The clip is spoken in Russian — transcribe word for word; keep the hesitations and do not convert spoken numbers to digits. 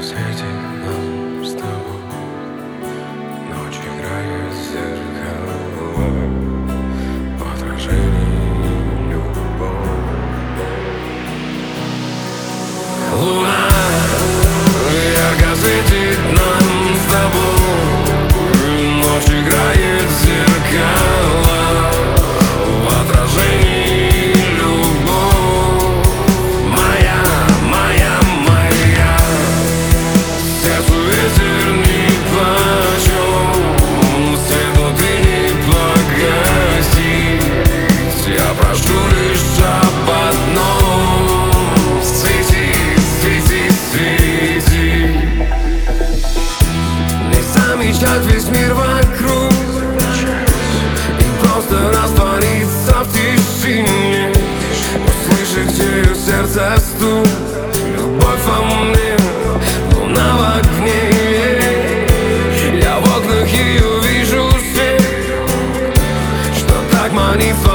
светит нам с тобой, ночь играет в зеркало, в отражении любовь. Луна ярко светит нам с тобой, ночь играет в зеркало, в отражении любовь. Моя, моя, моя, сердцу ветер нипочем, свету ты не погасить. Я прошу лишь об одном: свети, свети, свети. Не замечать весь мир вокруг и просто раствориться в тишине, услышать, где ее сердце стук. Любовь во мне, луна в огне. Я в окнах ее вижу свет, что так манит